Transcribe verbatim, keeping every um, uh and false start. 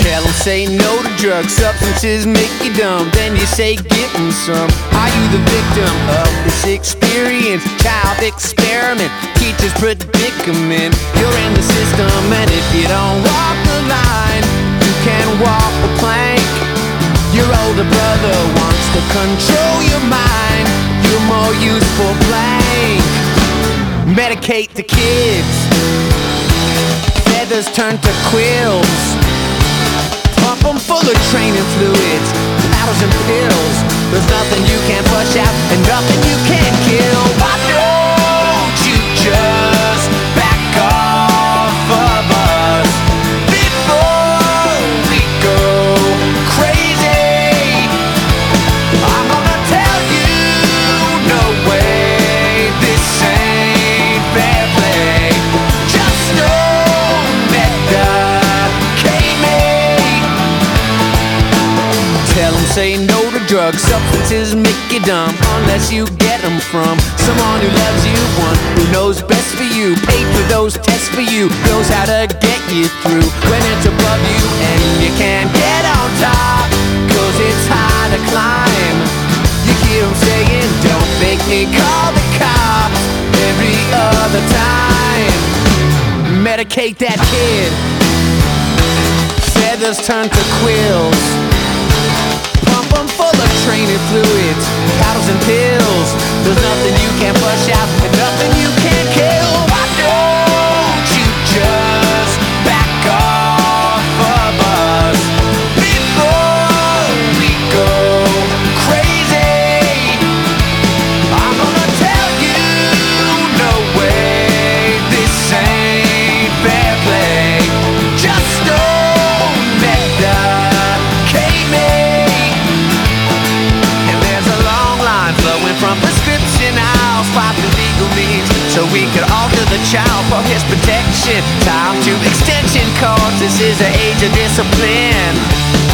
Tell them say no to drugs, substances make you dumb. Then you say give them some. Are you the victim of this experience? Child experiment, teacher's predicament. You're in the system, and if you don't walk the line, you can walk the plank. Your older brother wants to control your mind. You're more useful blank. Medicate the kids. Feathers turn to quills. Pump them full of training fluids, powders and pills. There's nothing you can't flush out and nothing you can't kill. Why don't you just back off of us before we go crazy? I'm gonna tell you, no way, this ain't fair play. Just don't medicate me. Tell them say no to drugs, substances make you dumb. Unless you get them from someone who loves you, one who knows best for you, paid for those tests for you, knows how to get you through when it's above you and you can't get on top, cause it's hard to climb. You hear them saying, don't make me call the cops every other time. Medicate that kid. Feathers turn to quills. Pump them full of training fluids, powders and pills. There's nothing you can't flush out and nothing you can't kill. Why don't you just back off of us before we go crazy? I'm gonna tell you, no way, this ain't fair play. Just don't medicate me. Flowing from prescription aisles, fighting legal means so we could alter the child for his protection. Time to extension cords, this is the age of discipline.